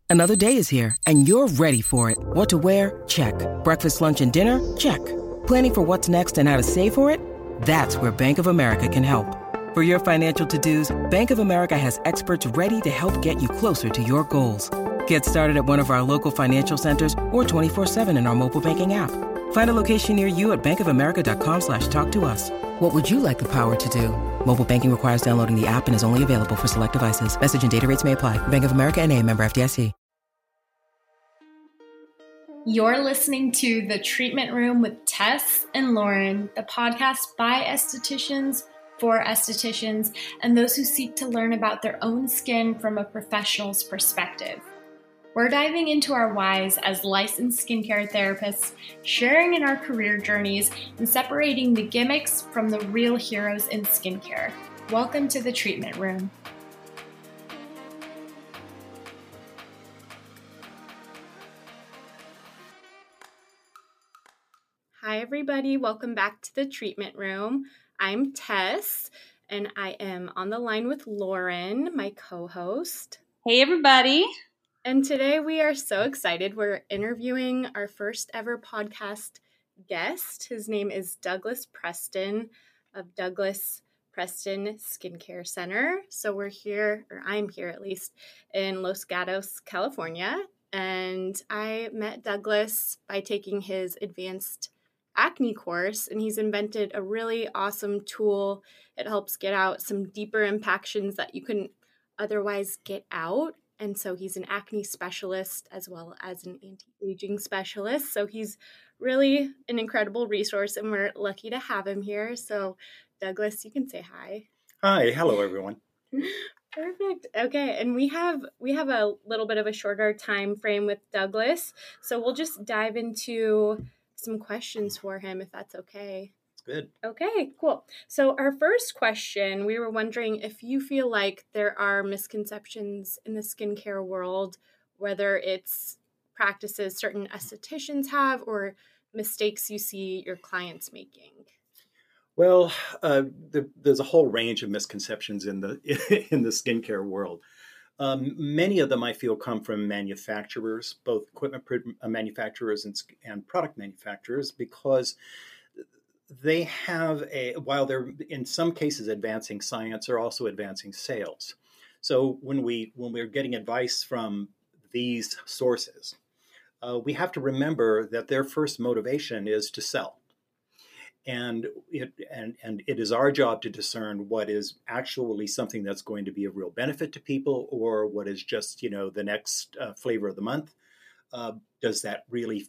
Another day is here, and you're ready for it. What to wear? Check. Breakfast, lunch, and dinner? Check. Planning for what's next and how to save for it? That's where Bank of America can help. For your financial to-dos, Bank of America has experts ready to help get you closer to your goals. Get started at one of our local financial centers or 24/7 in our mobile banking app. Find a location near you at bankofamerica.com/talktous. What would you like the power to do? Mobile banking requires downloading the app and is only available for select devices. Message and data rates may apply. Bank of America N.A., member FDIC. You're listening to The Treatment Room with Tess and Lauren, the podcast by estheticians, for estheticians, and those who seek to learn about their own skin from a professional's perspective. We're diving into our whys as licensed skincare therapists, sharing in our career journeys, and separating the gimmicks from the real heroes in skincare. Welcome to The Treatment Room. Hi, everybody. Welcome back to The Treatment Room. I'm Tess, and I am on the line with Lauren, my co-host. Hey, everybody. And today we are so excited. We're interviewing our first ever podcast guest. His name is Douglas Preston of Douglas Preston Skincare Center. So we're here, or I'm here at least, in Los Gatos, California. And I met Douglas by taking his advanced acne course, and he's invented a really awesome tool. It helps get out some deeper impactions that you couldn't otherwise get out. And so he's an acne specialist as well as an anti-aging specialist. So he's really an incredible resource, and we're lucky to have him here. So Douglas, you can say hi. Hi, hello everyone. Perfect. Okay, and we have a little bit of a shorter time frame with Douglas, so we'll just dive into some questions for him, if that's okay. It's good. Okay, cool. So our first question, we were wondering if you feel like there are misconceptions in the skincare world, whether it's practices certain estheticians have or mistakes you see your clients making. Well, there's a whole range of misconceptions in the in the skincare world. Many of them I feel come from manufacturers, both equipment manufacturers and product manufacturers, because they have while they're in some cases advancing science, they're also advancing sales. So when we're getting advice from these sources, we have to remember that their first motivation is to sell. And it is our job to discern what is actually something that's going to be of real benefit to people, or what is just, the next flavor of the month. Does that really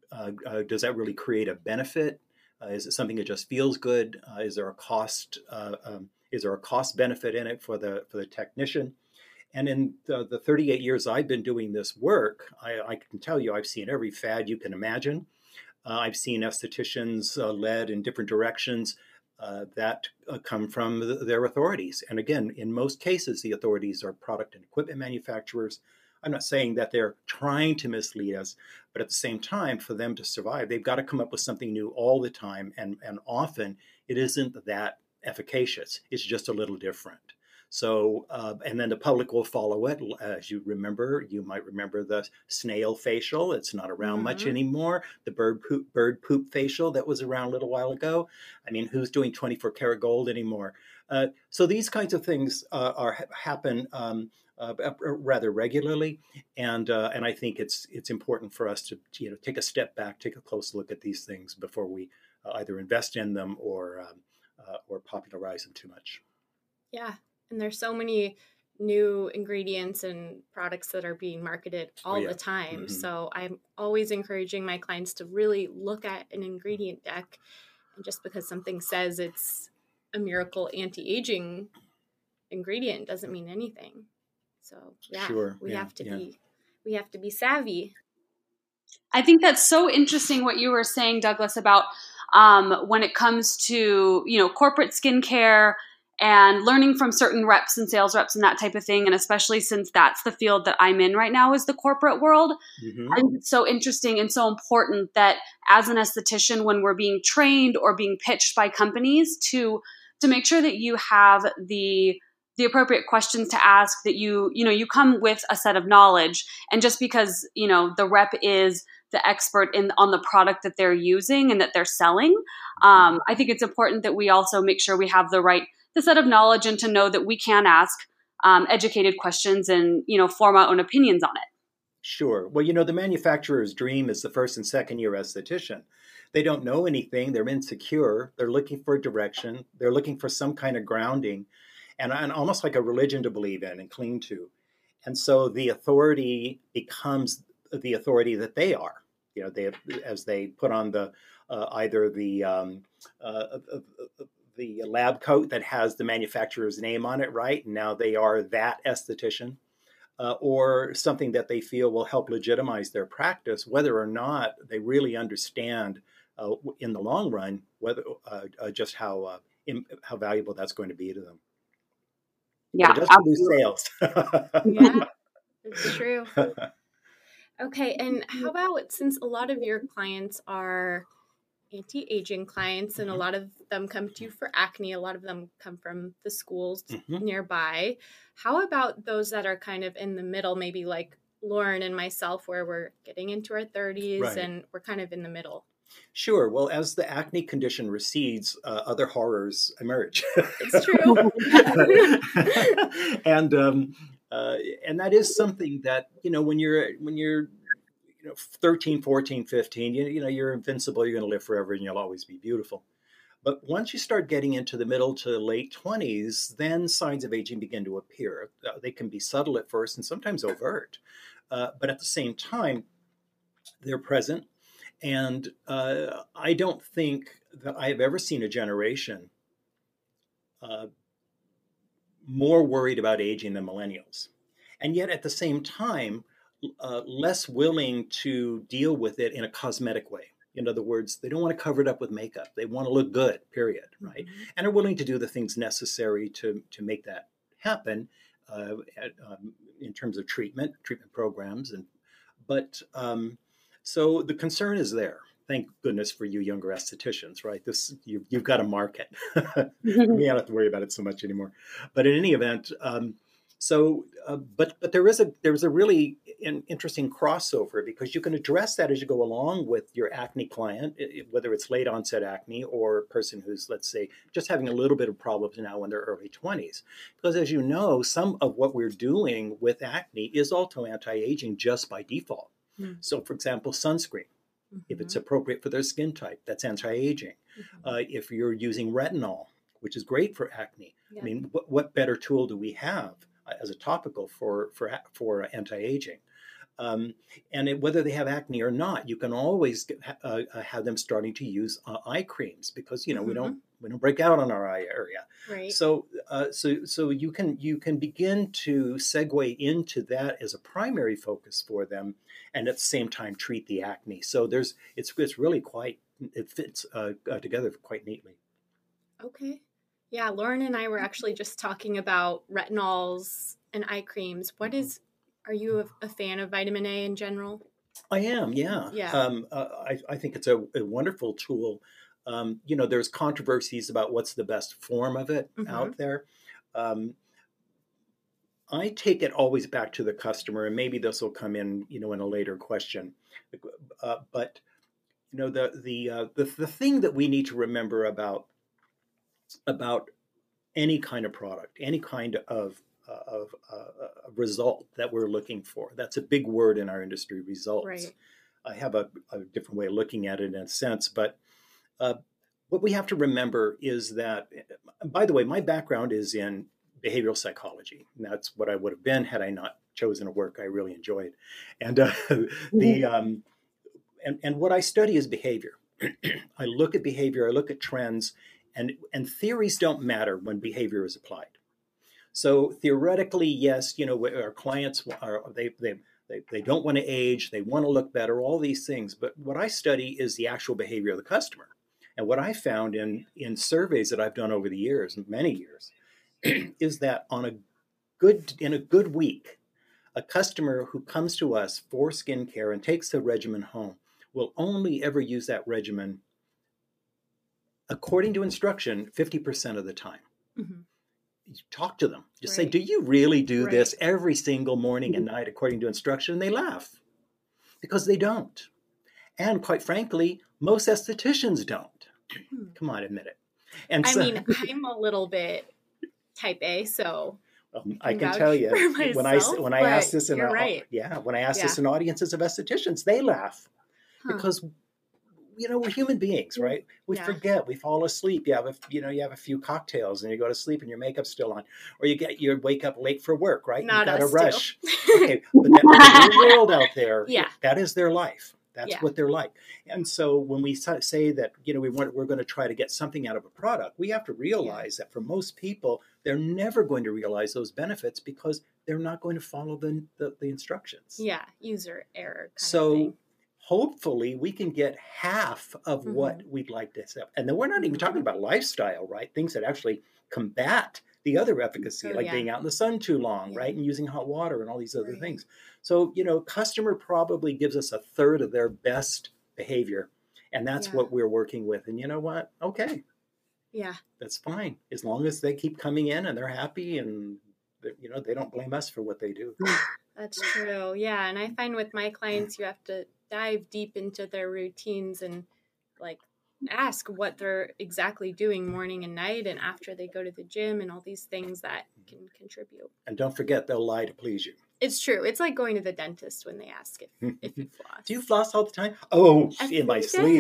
create a benefit? Is it something that just feels good? Is there a cost? Is there a cost benefit in it for the technician? And in the 38 years I've been doing this work, I can tell you I've seen every fad you can imagine. I've seen estheticians led in different directions that come from their authorities. And again, in most cases, the authorities are product and equipment manufacturers. I'm not saying that they're trying to mislead us, but at the same time, for them to survive, they've got to come up with something new all the time. And often it isn't that efficacious. It's just a little different. So, and then the public will follow it. As you might remember the snail facial. It's not around much anymore. The bird poop facial that was around a little while ago. I mean, who's doing 24 karat gold anymore? So these kinds of things happen rather regularly, and I think it's important for us to take a step back, take a close look at these things before we either invest in them or popularize them too much. Yeah. And there's so many new ingredients and products that are being marketed all the time. Mm-hmm. So I'm always encouraging my clients to really look at an ingredient deck. And just because something says it's a miracle anti-aging ingredient doesn't mean anything. So we have to be savvy. I think that's so interesting what you were saying, Douglas, about when it comes to, corporate skincare and learning from certain reps and sales reps and that type of thing. And especially since that's the field that I'm in right now is the corporate world. Mm-hmm. I think it's so interesting and so important that as an esthetician, when we're being trained or being pitched by companies to make sure that you have the the appropriate questions to ask, that you come with a set of knowledge. And just because, the rep is the expert on the product that they're using and that they're selling, I think it's important that we also make sure we have the set of knowledge, and to know that we can ask educated questions and, form our own opinions on it. Sure. Well, the manufacturer's dream is the first and second year esthetician. They don't know anything. They're insecure. They're looking for direction. They're looking for some kind of grounding and almost like a religion to believe in and cling to. And so the authority becomes the authority that they are. As they put on either the lab coat that has the manufacturer's name on it, right? And now they are that esthetician. Or something that they feel will help legitimize their practice, whether or not they really understand in the long run whether just how valuable that's going to be to them. Yeah, it does produce sales. Yeah, it's true. Okay, and how about, since a lot of your clients are anti-aging clients, and a lot of them come to you for acne, a lot of them come from the schools nearby. How about those that are kind of in the middle, maybe like Lauren and myself, where we're getting into our 30s, right, and we're kind of in the middle? Sure. Well, as the acne condition recedes, other horrors emerge. It's true. And that is something that, when you're 13, 14, 15, you're invincible, you're going to live forever, and you'll always be beautiful. But once you start getting into the middle to late 20s, then signs of aging begin to appear. They can be subtle at first and sometimes overt. But at the same time, they're present. And I don't think that I have ever seen a generation more worried about aging than millennials. And yet at the same time, less willing to deal with it in a cosmetic way. In other words, they don't want to cover it up with makeup. They want to look good, period, right? Mm-hmm. And are willing to do the things necessary to make that happen in terms of treatment programs. So the concern is there. Thank goodness for you younger estheticians, right? You've got a market. We don't have to worry about it so much anymore. But in any event, but there is a really interesting crossover, because you can address that as you go along with your acne client, whether it's late onset acne or a person who's, let's say, just having a little bit of problems now in their early 20s. Because as you know, some of what we're doing with acne is also anti-aging just by default. Mm-hmm. So, for example, sunscreen. Mm-hmm. If it's appropriate for their skin type, that's anti-aging. Mm-hmm. If you're using retinol, which is great for acne, yeah. I mean, what better tool do we have as a topical for anti-aging? And whether they have acne or not, you can always have them starting to use eye creams, because mm-hmm. we don't break out on our eye area. Right. So you can begin to segue into that as a primary focus for them, and at the same time treat the acne. So it's really it fits together quite neatly. Okay. Yeah, Lauren and I were actually just talking about retinols and eye creams. Are you a fan of vitamin A in general? I am, yeah. I think it's a wonderful tool. There's controversies about what's the best form of it mm-hmm. out there. I take it always back to the customer, and maybe this will come in, in a later question. But the thing that we need to remember about any kind of product, any kind of result that we're looking for. That's a big word in our industry, results. Right. I have a different way of looking at it in a sense, but what we have to remember is that, by the way, my background is in behavioral psychology. And that's what I would have been had I not chosen a work I really enjoyed. And and what I study is behavior. I look at behavior, I look at trends, and theories don't matter when behavior is applied. So theoretically, yes, our clients they don't want to age, they want to look better, all these things. But what I study is the actual behavior of the customer. And what I found in surveys that I've done over the years, many years, is that in a good week, a customer who comes to us for skincare and takes the regimen home will only ever use that regimen, according to instruction, 50% of the time. Mm-hmm. talk to them. Just say, Right. do you really do Right. this every single morning and night according to instruction? And they laugh because they don't. And quite frankly, most estheticians don't. Come on, admit it. And I so, mean, I'm a little bit type A, so I can vouch tell you for myself, when I ask this in you're right. when I ask this Yeah. in audiences of estheticians, they laugh Huh. because we're human beings, right? We Yeah. forget, we fall asleep. You have a few cocktails and you go to sleep and your makeup's still on, or you wake up late for work, right? Not you got to us rush. too. Okay, but that the real world out there, Yeah. that is their life. That's Yeah. what they're like. And so when we say that, we're going to try to get something out of a product, we have to realize that for most people, they're never going to realize those benefits because they're not going to follow the instructions. Yeah, user error kind of So thing. hopefully we can get half of what we'd like to accept. And then we're not even talking about lifestyle, right? Things that actually combat the other efficacy, like being out in the sun too long, right? And using hot water and all these other things. So, customer probably gives us a third of their best behavior. And that's what we're working with. And you know what? Okay. Yeah. That's fine. As long as they keep coming in and they're happy and, they don't blame us for what they do. That's true. Yeah. And I find with my clients, you have to dive deep into their routines and like ask what they're exactly doing morning and night and after they go to the gym and all these things that can contribute. And don't forget, they'll lie to please you. It's true. It's like going to the dentist when they ask if you floss. Do you floss all the time? Oh, Every in my day. sleep.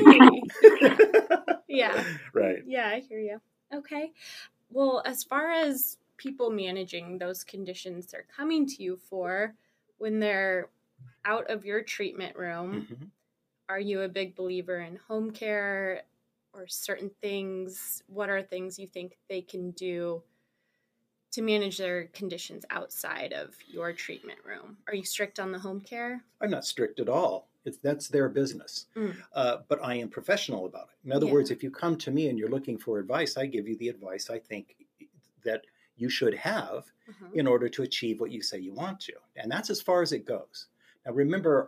Yeah. Right. Yeah, I hear you. Okay. Well, as far as people managing those conditions they're coming to you for when they're out of your treatment room, are you a big believer in home care or certain things? What are things you think they can do to manage their conditions outside of your treatment room? Are you strict on the home care? I'm not strict at all. That's their business. But I am professional about it. In other words, if you come to me and you're looking for advice, I give you the advice I think that you should have in order to achieve what you say you want to. And that's as far as it goes. Now, remember,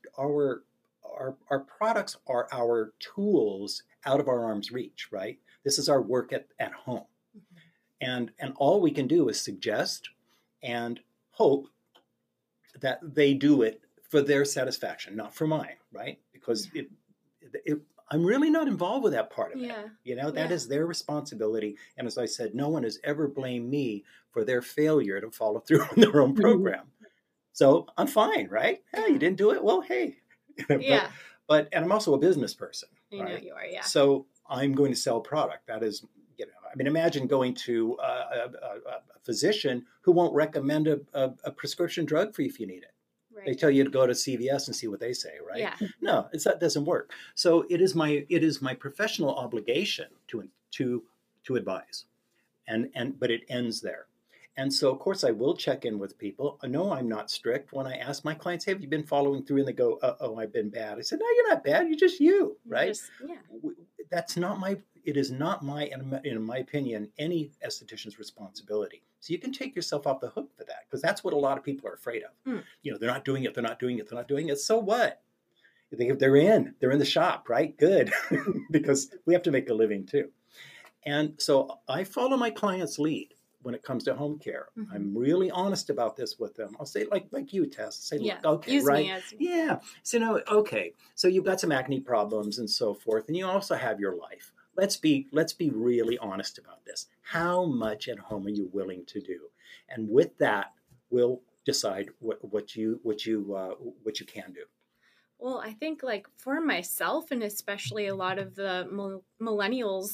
our products are our tools out of our arm's reach, right? This is our work at home. And all we can do is suggest and hope that they do it for their satisfaction, not for mine, right? Because I'm really not involved with that part of it. That is their responsibility. And as I said, no one has ever blamed me for their failure to follow through on their own program. So I'm fine, right? Hey, you didn't do it? Well, hey. But I'm also a business person. I know you are, So I'm going to sell product. That is, imagine going to a physician who won't recommend a prescription drug for you if you need it. Right. They tell you to go to CVS and see what they say, right? Yeah. No, that doesn't work. So it is my professional obligation to advise, but it ends there. And so, of course, I will check in with people. No, I'm not strict. When I ask my clients, hey, have you been following through? And they go, I've been bad. I said, no, you're not bad. You're just you, right? That's not it is not in my opinion, any esthetician's responsibility. So you can take yourself off the hook for that, because that's what a lot of people are afraid of. They're not doing it. So what? They're in the shop, right? Good. Because we have to make a living too. And so I follow my client's lead when it comes to home care. I'm really honest about this with them. I'll say like you, Tess, say, look, okay, use right? Me as... Yeah. So okay. So you've got some acne problems and so forth, and you also have your life. Let's be really honest about this. How much at home are you willing to do? And with that, we'll decide what you can do. Well, I think like for myself, and especially a lot of the millennials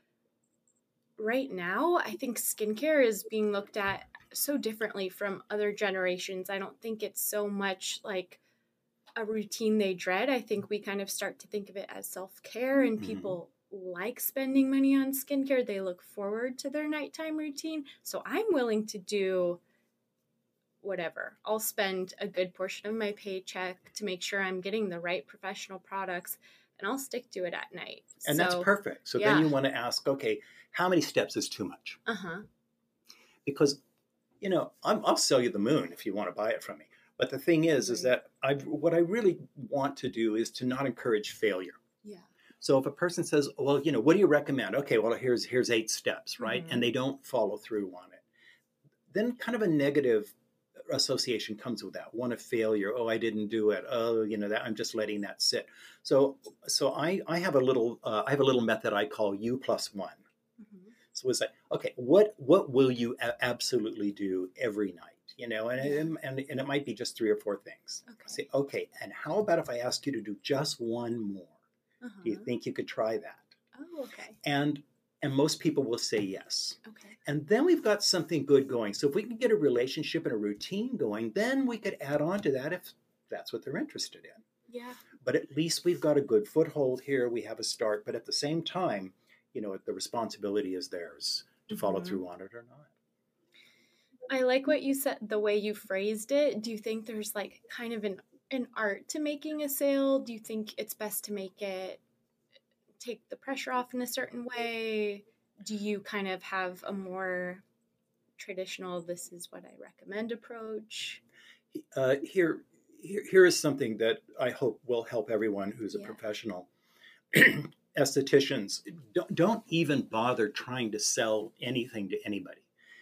right now, I think skincare is being looked at so differently from other generations. I don't think it's so much like a routine they dread. I think we kind of start to think of it as self-care, and people like spending money on skincare. They look forward to their nighttime routine. So I'm willing to do whatever. I'll spend a good portion of my paycheck to make sure I'm getting the right professional products, and I'll stick to it at night. And that's perfect. So then you want to ask, okay, how many steps is too much? Because, I'll sell you the moon if you want to buy it from me. But the thing is that what I really want to do is to not encourage failure. Yeah. So if a person says, well, what do you recommend? Okay, well, here's 8 steps, right? And they don't follow through on it. then kind of a negative association comes with that. One of failure. Oh, I didn't do it. Oh, that I'm just letting that sit. So I have a little method I call U+1. Mm-hmm. So it's like, okay, what will you absolutely do every night? And it might be just 3 or 4 things. Okay. Say, okay, and how about if I ask you to do just one more? Uh-huh. Do you think you could try that? Oh, okay. And most people will say yes. Okay. And then we've got something good going. So if we can get a relationship and a routine going, then we could add on to that if that's what they're interested in. Yeah. But at least we've got a good foothold here. We have a start. But at the same time, the responsibility is theirs to follow through on it or not. I like what you said, the way you phrased it. Do you think there's like kind of an art to making a sale? Do you think it's best to take the pressure off in a certain way? Do you kind of have a more traditional, this is what I recommend approach? Here is something that I hope will help everyone who's a professional. Estheticians, don't even bother trying to sell anything to anybody.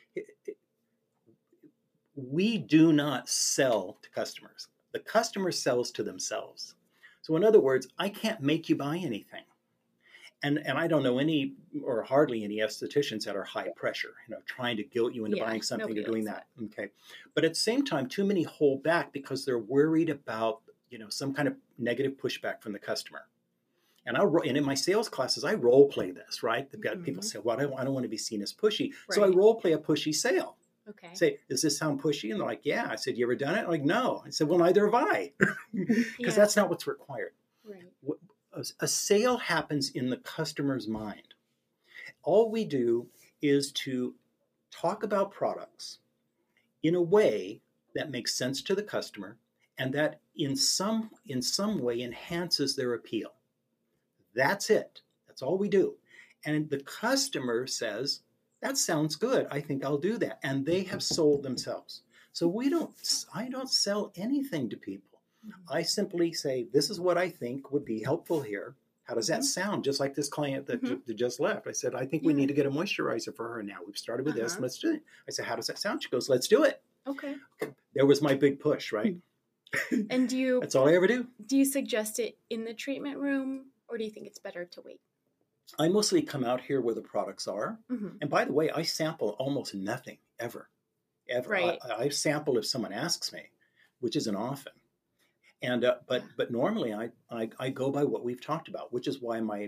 We do not sell to customers. The customer sells to themselves. So in other words, I can't make you buy anything. And I don't know any or hardly any estheticians that are high pressure, trying to guilt you into buying something or doing that. Okay. But at the same time, too many hold back because they're worried about, some kind of negative pushback from the customer. And in my sales classes, I role play this, right? They've got people say, well, I don't want to be seen as pushy. Right. So I role play a pushy sale. Okay. Say, does this sound pushy? And they're like, yeah. I said, you ever done it? I'm like, no. I said, well, neither have I. Because that's not what's required. Right. A sale happens in the customer's mind. All we do is to talk about products in a way that makes sense to the customer and that in some way enhances their appeal. That's it. That's all we do. And the customer says, that sounds good. I think I'll do that. And they have sold themselves. So I don't sell anything to people. I simply say, this is what I think would be helpful here. How does that sound? Just like this client that just left. I said, I think we need to get a moisturizer for her now. We've started with this. Let's do it. I said, how does that sound? She goes, let's do it. Okay. There was my big push, right? And that's all I ever do. Do you suggest it in the treatment room or do you think it's better to wait? I mostly come out here where the products are. Mm-hmm. And by the way, I sample almost nothing ever. Right. I sample if someone asks me, which isn't often. And but normally I go by what we've talked about, which is why my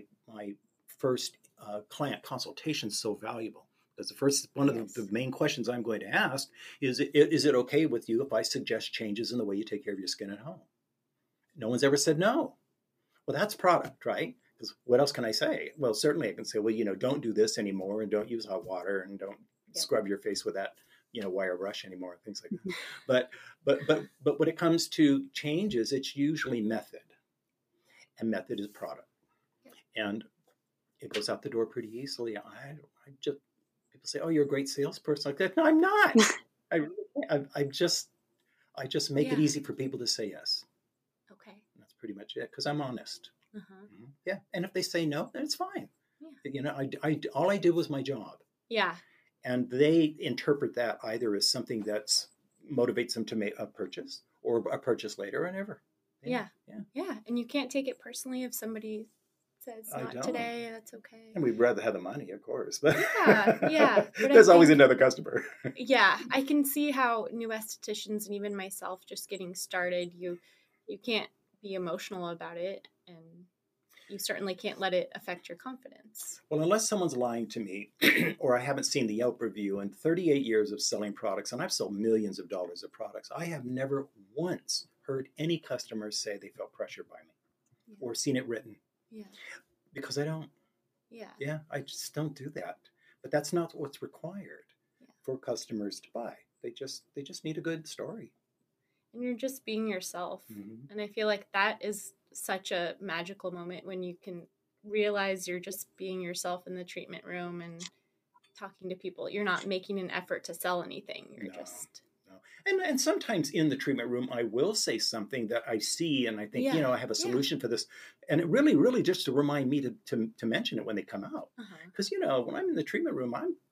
first client consultation is so valuable. Because the first one of the main questions I'm going to ask is it okay with you if I suggest changes in the way you take care of your skin at home? No one's ever said no. Well, that's product, right? Because what else can I say? Well, certainly I can say, well, don't do this anymore and don't use hot water and don't scrub your face with that, wire brush anymore and things like that. But when it comes to changes, it's usually method. And method is product. And it goes out the door pretty easily. I just people say, oh, you're a great salesperson like that. No, I'm not. I just make it easy for people to say yes. Okay. And that's pretty much it because I'm honest. Uh-huh. Yeah. And if they say no, then it's fine. Yeah. All I did was my job. Yeah. And they interpret that either as something that motivates them to make a purchase or a purchase later or never. Yeah. And you can't take it personally if somebody says not today, that's okay. And we'd rather have the money, of course. But yeah. But there's always another customer. Yeah. I can see how new estheticians and even myself just getting started, you can't be emotional about it and you certainly can't let it affect your confidence. Well, unless someone's lying to me or I haven't seen the Yelp review in 38 years of selling products, and I've sold millions of dollars of products, I have never once heard any customers say they felt pressured by me or seen it written. Yeah. Because I don't. Yeah. Yeah, I just don't do that. But that's not what's required for customers to buy. They just need a good story. And you're just being yourself. Mm-hmm. And I feel like that is such a magical moment when you can realize you're just being yourself in the treatment room and talking to people. You're not making an effort to sell anything. You're just... And sometimes in the treatment room, I will say something that I see and I think, I have a solution for this. And it really, really just to remind me to mention it when they come out. Because, when I'm in the treatment room, I'm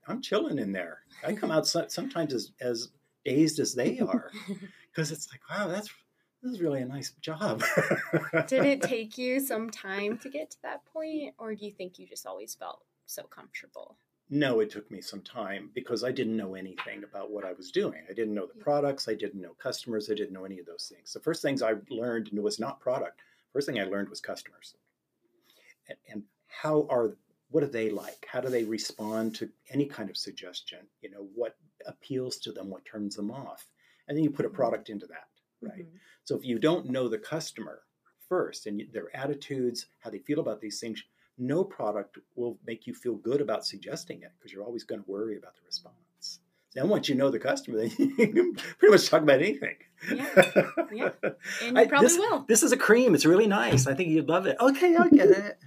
I'm chilling in there. I come out sometimes as dazed as they are, because it's like, wow, this is really a nice job. Did it take you some time to get to that point, or do you think you just always felt so comfortable? No, it took me some time because I didn't know anything about what I was doing. I didn't know the products. I didn't know customers. I didn't know any of those things. The first things I learned was not product. First thing I learned was customers. And what do they like? How do they respond to any kind of suggestion? What appeals to them, what turns them off? And then you put a product into that, right? Mm-hmm. So if you don't know the customer first and their attitudes, how they feel about these things, no product will make you feel good about suggesting it because you're always going to worry about the response. Then once you know the customer, then you can pretty much talk about anything. Yeah. And you probably will. This is a cream. It's really nice. I think you'd love it. Okay, I'll get it.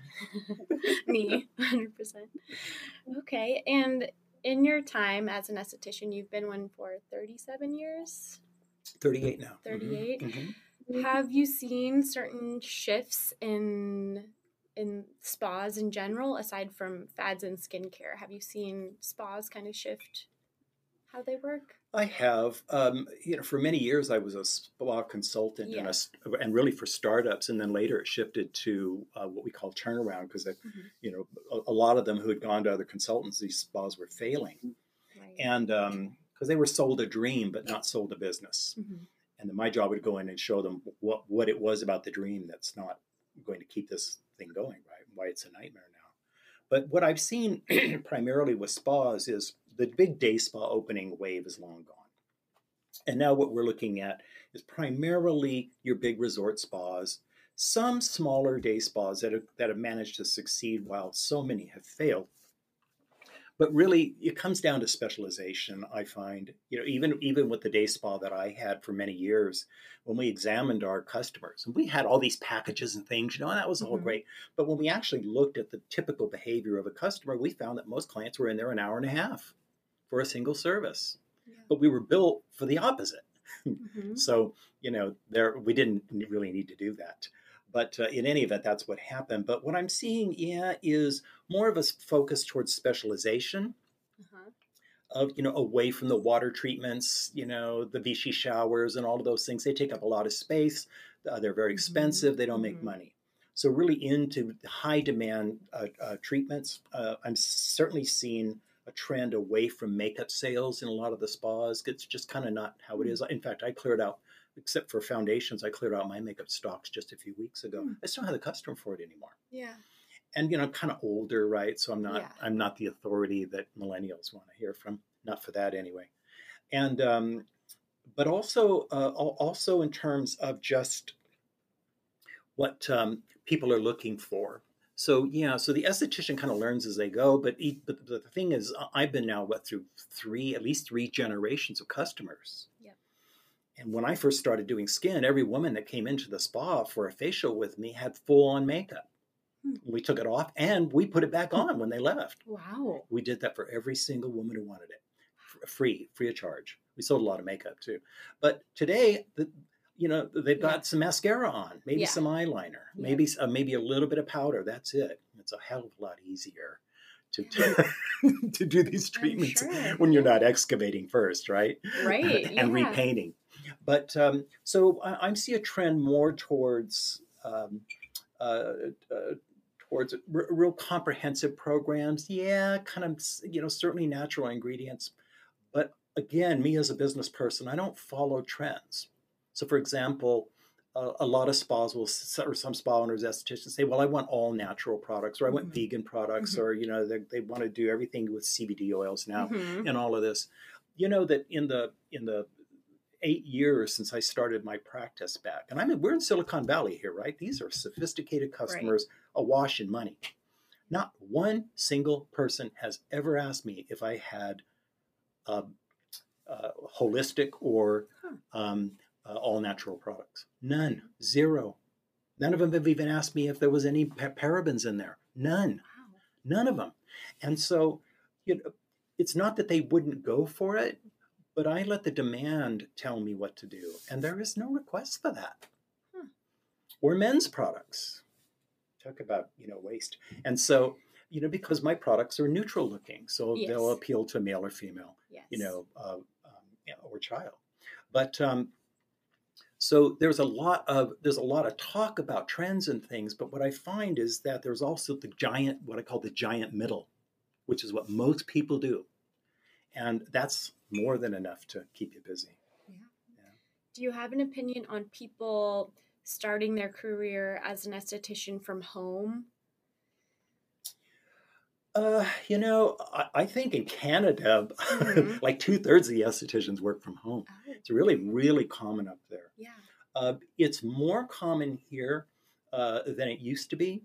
Me, 100%. Okay. And in your time as an esthetician, you've been one for 37 years? 38 now. 38. Mm-hmm. Have you seen certain shifts in spas in general, aside from fads and skincare? Have you seen spas kind of shift how they work? I have. For many years, I was a spa consultant and really for startups. And then later it shifted to what we call turnaround because, a lot of them who had gone to other consultants, these spas were failing. Right. And because they were sold a dream, but not sold a business. Mm-hmm. And then my job would go in and show them what it was about the dream that's not going to keep this thing going, right? Why it's a nightmare now. But what I've seen primarily with spas is the big day spa opening wave is long gone. And now what we're looking at is primarily your big resort spas, some smaller day spas that have managed to succeed while so many have failed. But really, it comes down to specialization, I find. Even with the day spa that I had for many years, when we examined our customers, and we had all these packages and things, and that was all great. But when we actually looked at the typical behavior of a customer, we found that most clients were in there an hour and a half for a single service. Yeah. But we were built for the opposite. Mm-hmm. So, we didn't really need to do that. But in any event, that's what happened. But what I'm seeing, is more of a focus towards specialization, of away from the water treatments, the Vichy showers and all of those things. They take up a lot of space. They're very expensive. They don't make money. So really into high demand treatments. I'm certainly seeing a trend away from makeup sales in a lot of the spas. It's just kind of not how it is. In fact, I cleared out. Except for foundations, I cleared out my makeup stocks just a few weeks ago. I just don't have the customer for it anymore. Yeah. And, I'm kind of older, right? So I'm not the authority that millennials want to hear from. Not for that anyway. And, but also in terms of just what people are looking for. So the esthetician kind of learns as they go. But the thing is, I've been now through at least three generations of customers. Yeah. And when I first started doing skin, every woman that came into the spa for a facial with me had full-on makeup. We took it off and we put it back on when they left. Wow. We did that for every single woman who wanted it. Free of charge. We sold a lot of makeup too. But today, they've got some mascara on, maybe some eyeliner, maybe a little bit of powder. That's it. It's a hell of a lot easier to do these treatments when you're not excavating first, right? Right. And repainting. But so I see a trend more towards real comprehensive programs. Yeah, kind of, certainly natural ingredients. But again, me as a business person, I don't follow trends. So for example, a lot of spas or some spa owners, estheticians say, well, I want all natural products, or I want vegan products, or, they want to do everything with CBD oils now and all of this. That in the 8 years since I started my practice back, and we're in Silicon Valley here, right? These are sophisticated customers, awash in money. Not one single person has ever asked me if I had holistic or all natural products. None. Zero. None of them have even asked me if there was any parabens in there. None. Wow. None of them. And so, it's not that they wouldn't go for it, but I let the demand tell me what to do. And there is no request for that. Or men's products. Talk about, waste. And so because my products are neutral looking, so Yes. they'll appeal to male or female, Yes. or child. But so there's a lot of talk about trends and things, but what I find is that there's also what I call the giant middle, which is what most people do, and that's more than enough to keep you busy. Yeah. Do you have an opinion on people starting their career as an esthetician from home? I think in Canada, like 2/3 of the estheticians work from home. Oh. It's really, really common up there. Yeah. It's more common here than it used to be.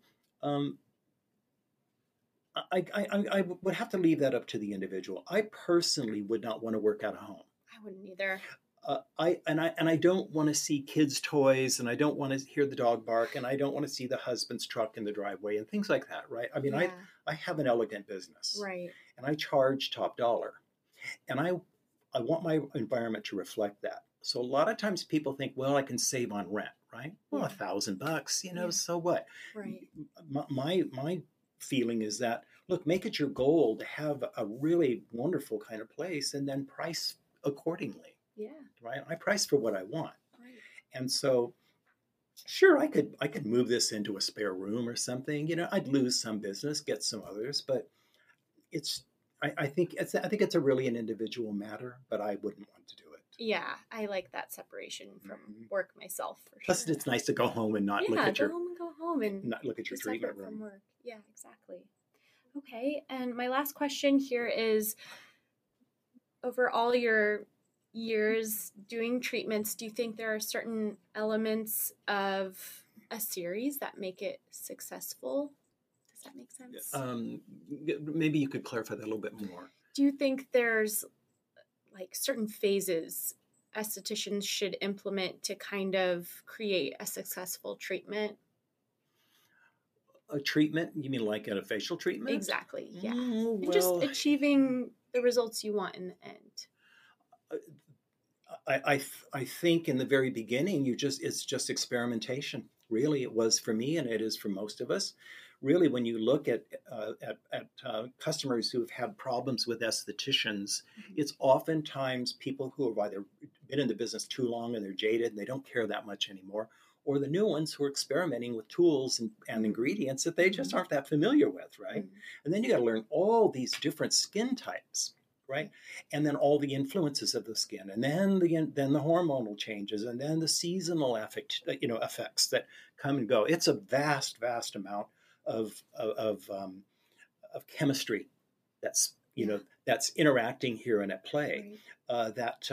I would have to leave that up to the individual. I personally would not want to work out of home. I wouldn't either. I don't want to see kids' toys, and I don't want to hear the dog bark, and I don't want to see the husband's truck in the driveway and things like that, right? I mean, Yeah. I have an elegant business, Right. and I charge top dollar, and I want my environment to reflect that. So a lot of times people think, well, I can save on rent, right? Well, $1,000, Yeah. so what? Right. My feeling is that, look, make it your goal to have a really wonderful kind of place, and then price accordingly. Yeah. Right? I price for what I want. Right. And so, sure, I could move this into a spare room or something. I'd lose some business, get some others, but I think it's a really an individual matter, but I wouldn't want to do it. Yeah, I like that separation from work myself, for sure. Plus, it's nice to go home and not look at your go home and not look at your be treatment separate from room. work. Yeah, exactly. Okay, and my last question here is: over all your years doing treatments, do you think there are certain elements of a series that make it successful? Does that make sense? Maybe you could clarify that a little bit more. Do you think there's like certain phases estheticians should implement to kind of create a successful treatment? A treatment? You mean like a facial treatment? Exactly, yeah. Mm, And just achieving the results you want in the end. I think in the very beginning, it's just experimentation. Really, it was for me, and it is for most of us. Really, when you look at customers who have had problems with estheticians, it's oftentimes people who have either been in the business too long and they're jaded and they don't care that much anymore, or the new ones who are experimenting with tools and ingredients that they just aren't that familiar with, right? And then you got to learn all these different skin types. Right, and then all the influences of the skin, and then the hormonal changes, and then the seasonal effects that come and go. It's a vast amount of chemistry that's that's interacting here and at play, that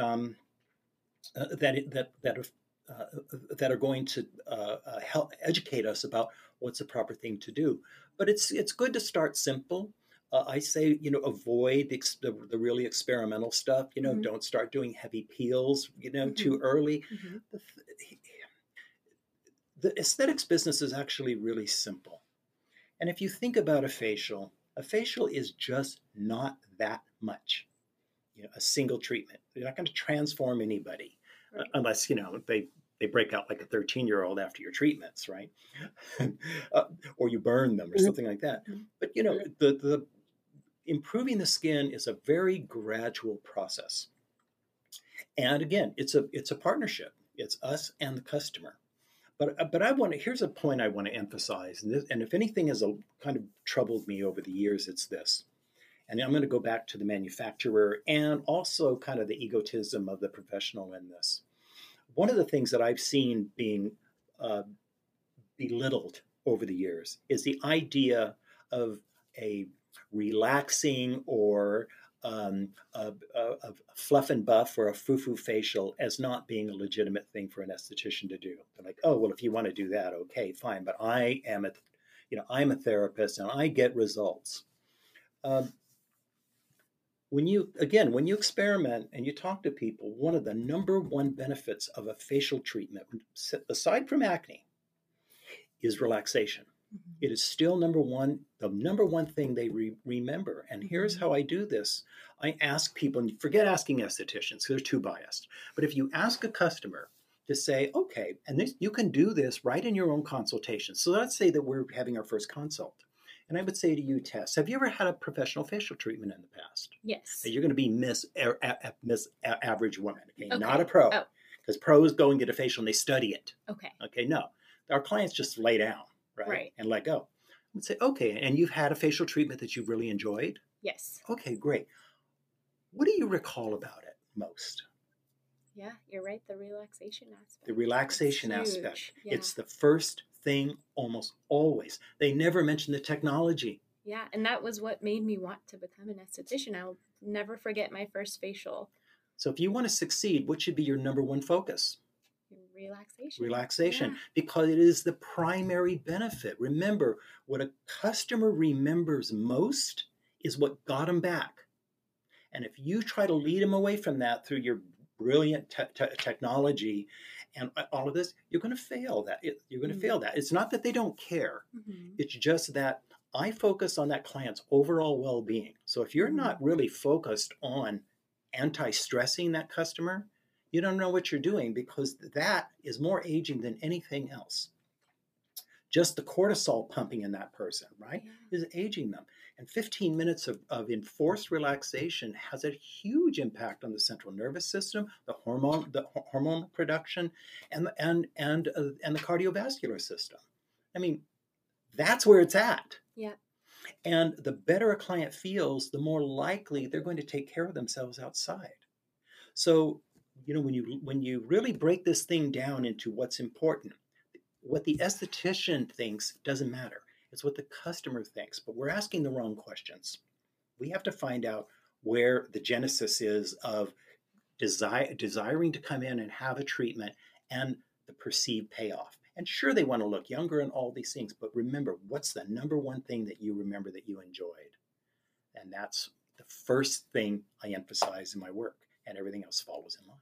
are going to help educate us about what's the proper thing to do. But it's good to start simple. I say, avoid the really experimental stuff. Don't start doing heavy peels, too early. The aesthetics business is actually really simple. And if you think about a facial is just not that much. A single treatment. You're not going to transform anybody unless, they break out like a 13-year-old after your treatments, right? Or you burn them or something like that. But, the improving the skin is a very gradual process. And again, it's a partnership. It's us and the customer. But here's a point I want to emphasize. And if anything has kind of troubled me over the years, it's this. And I'm going to go back to the manufacturer and also kind of the egotism of the professional in this. One of the things that I've seen being belittled over the years is the idea of a relaxing or a fluff and buff or a foo-foo facial as not being a legitimate thing for an esthetician to do. They're like, oh, well, if you want to do that, okay, fine. But I'm a therapist and I get results. When you experiment and you talk to people, one of the number one benefits of a facial treatment, aside from acne, is relaxation. It is still the number one thing they remember. And here's how I do this. I ask people, and forget asking estheticians because they're too biased. But if you ask a customer to say, okay, and you can do this right in your own consultation. So let's say that we're having our first consult. And I would say to you, Tess, have you ever had a professional facial treatment in the past? Yes. You're going to be Miss Average Woman, okay? Okay. Not a pro. Oh. Because pros go and get a facial and they study it. Okay. Okay, no. Our clients just lay down, right? And let go. I would say, okay, and you've had a facial treatment that you've really enjoyed? Yes. Okay, great. What do you recall about it most? Yeah, you're right. The relaxation aspect. The relaxation aspect. Yeah. It's the first thing almost always. They never mention the technology. Yeah, and that was what made me want to become an esthetician. I'll never forget my first facial. So if you want to succeed, what should be your number one focus? Relaxation. Relaxation, because it is the primary benefit. Remember, what a customer remembers most is what got them back. And if you try to lead them away from that through your brilliant technology and all of this, you're going to fail that. You're going to fail that. It's not that they don't care. It's just that I focus on that client's overall well-being. So if you're not really focused on anti-stressing that customer, you don't know what you're doing, because that is more aging than anything else. Just the cortisol pumping in that person, right, is aging them. And 15 minutes of enforced relaxation has a huge impact on the central nervous system, the hormone production, and the cardiovascular system. I mean, that's where it's at. Yeah. And the better a client feels, the more likely they're going to take care of themselves outside. So, you know, when you really break this thing down into what's important, what the esthetician thinks doesn't matter. It's what the customer thinks. But we're asking the wrong questions. We have to find out where the genesis is of desiring to come in and have a treatment and the perceived payoff. And sure, they want to look younger and all these things, but remember, what's the number one thing that you remember that you enjoyed? And that's the first thing I emphasize in my work, and everything else follows in line.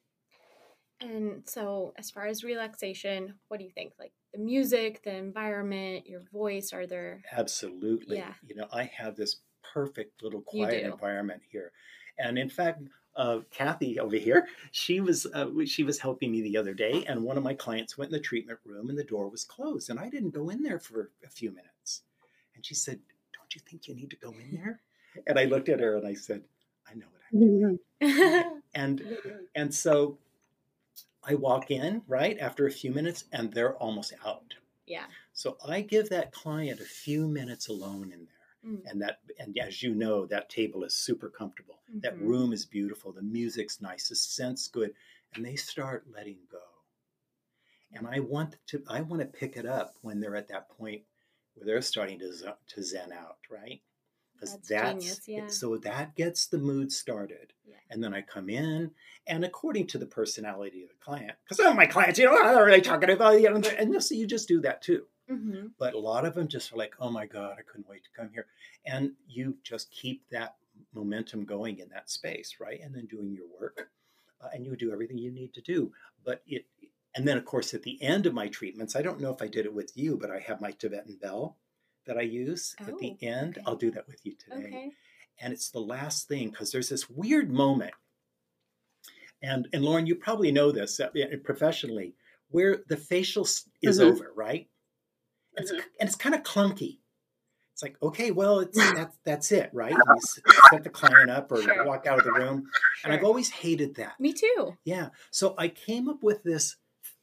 And so as far as relaxation, what do you think? Like the music, the environment, your voice, are there? Absolutely. Yeah. You know, I have this perfect little quiet environment here. And in fact, Kathy over here, she was helping me the other day, and one of my clients went in the treatment room and the door was closed, and I didn't go in there for a few minutes. And she said, "Don't you think you need to go in there?" And I looked at her and I said, "I know what I'm doing." And so I walk in, right, after a few minutes, and they're almost out. Yeah. So I give that client a few minutes alone in there. And as you know, that table is super comfortable. That room is beautiful. The music's nice. The scent's good. And they start letting go. And I want to pick it up when they're at that point where they're starting to zen out, right? Because that's genius, yeah. So that gets the mood started. Yeah. And then I come in, and according to the personality of the client, because some of my clients, you know, I'm not really talking about, you know, and so you just do that too. But a lot of them just are like, "Oh my God, I couldn't wait to come here." And you just keep that momentum going in that space, right? And then doing your work, and you do everything you need to do. And then of course, at the end of my treatments, I don't know if I did it with you, but I have my Tibetan bell that I use at the end. Okay. I'll do that with you today. Okay. And it's the last thing, because there's this weird moment. And Lauren, you probably know this professionally, where the facial is over, right? And it's kind of clunky. It's like, okay, well, that's it, right? And you set the client up or walk out of the room. And I've always hated that. Me too. Yeah. So I came up with this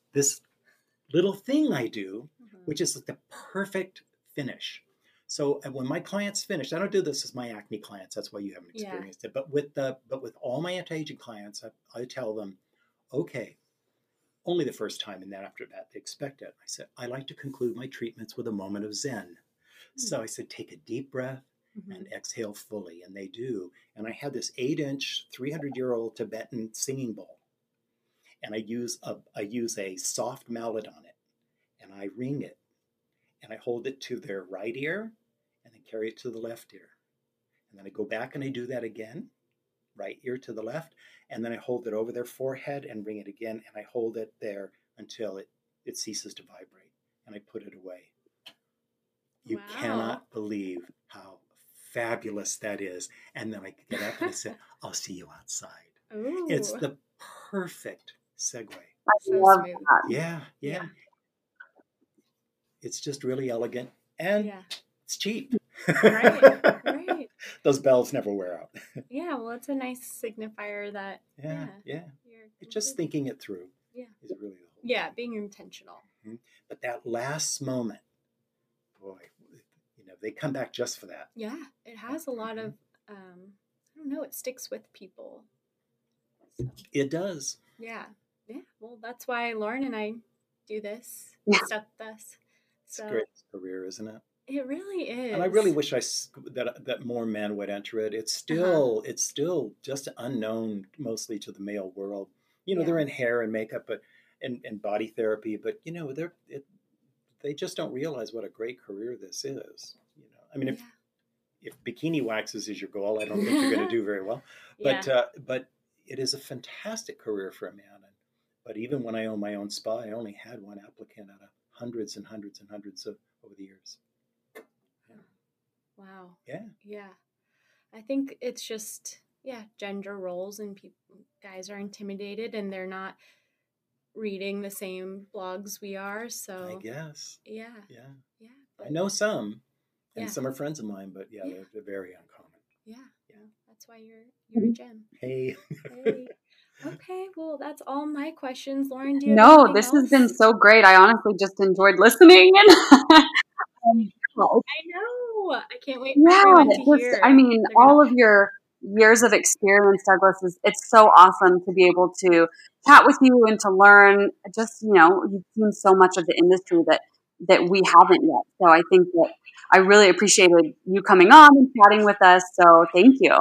little thing I do, which is like the perfect finish. So when my clients finish, I don't do this with my acne clients. That's why you haven't experienced it. But with all my anti-aging clients, I tell them, okay, only the first time, and then after that, they expect it. I said, I like to conclude my treatments with a moment of Zen. So I said, take a deep breath and exhale fully. And they do. And I had this 8-inch, 300-year-old Tibetan singing bowl. And I use a soft mallet on it. And I ring it. And I hold it to their right ear and then carry it to the left ear. And then I go back and I do that again, right ear to the left. And then I hold it over their forehead and ring it again. And I hold it there until it ceases to vibrate. And I put it away. You cannot believe how fabulous that is. And then I get up and I say, I'll see you outside. Ooh. It's the perfect segue. I love that. Yeah. It's just really elegant and it's cheap. Right. Those bells never wear out. Yeah, well, it's a nice signifier that Yeah. you're Just thinking it through. Yeah. Is really the whole Yeah, being intentional. thing. But that last moment, boy, they come back just for that. Yeah, it has a lot of I don't know, it sticks with people. So. It does. Yeah. Well, that's why Lauren and I do this. Stuff with us. So, it's a great career, isn't it? It really is. And I really wish that more men would enter it. It's still just unknown mostly to the male world. They're in hair and makeup, but and body therapy, but they just don't realize what a great career this is. I mean, if bikini waxes is your goal, I don't think you're going to do very well. But but it is a fantastic career for a man. But even when I owned my own spa, I only had one applicant out of hundreds and hundreds and hundreds over the years. Wow. Yeah. I think it's just gender roles, and guys are intimidated and they're not reading the same blogs we are. So I guess. Yeah. I know some, and some are friends of mine, but they're very uncommon. Yeah. That's why you're a gem. Hey. Okay, well, that's all my questions. Lauren, do you have No, anything this else? has been so great. I honestly just enjoyed listening. I know. I can't wait for everyone to hear. I mean, all of your years of experience, Douglas, it's so awesome to be able to chat with you and to learn. Just, you've seen so much of the industry that we haven't yet. So I think that I really appreciated you coming on and chatting with us. So thank you.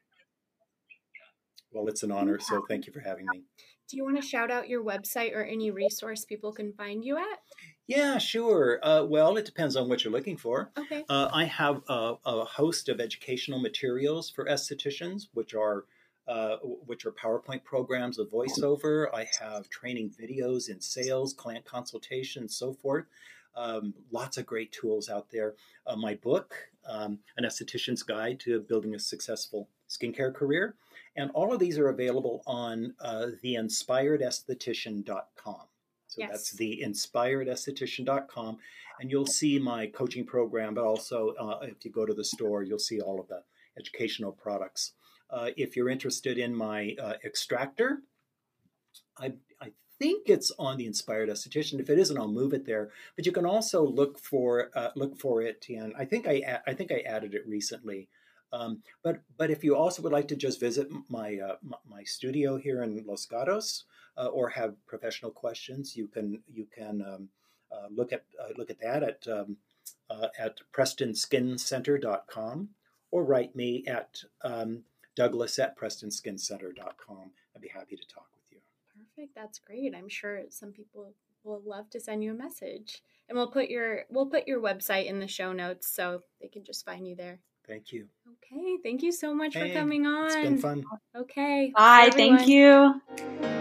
Well, it's an honor. So thank you for having me. Do you want to shout out your website or any resource people can find you at? Yeah, sure. Well, it depends on what you're looking for. Okay. I have a host of educational materials for estheticians, which are PowerPoint programs of voiceover. I have training videos in sales, client consultation, and so forth. Lots of great tools out there. My book, An Esthetician's Guide to Building a Successful Skincare Career. And all of these are available on theinspiredesthetician.com. So that's theinspiredesthetician.com. And you'll see my coaching program, but also if you go to the store, you'll see all of the educational products. If you're interested in my extractor, I think it's on the Inspired Esthetician. If it isn't, I'll move it there. But you can also look for it, and I think I added it recently. But if you also would like to just visit my studio here in Los Gatos, or have professional questions, you can look at that at PrestonSkinCenter.com, or write me at Douglas@PrestonSkinCenter.com. I'd be happy to talk with you. Perfect. That's great. I'm sure some people will love to send you a message, and we'll put your website in the show notes so they can just find you there. Thank you. Okay. Thank you so much for coming on. It's been fun. Okay. Bye. Thank you.